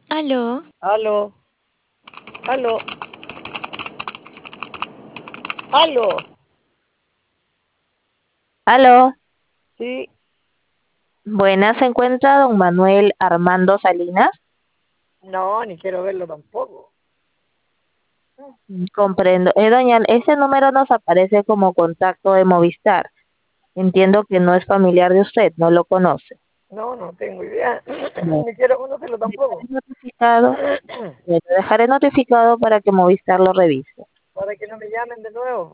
Aló, Aló, aló, aló. Aló, Sí, buenas, se encuentra don Manuel Armando Salinas. no, ni quiero verlo tampoco. Comprendo. Doña, ese número nos aparece como contacto de Movistar. Entiendo que no es familiar de usted, no lo conoce. No, no tengo idea. Bueno, Ni quiero conocerlo dejaré tampoco. notificado, bueno, dejaré notificado para que Movistar lo revise. Para que no me llamen de nuevo.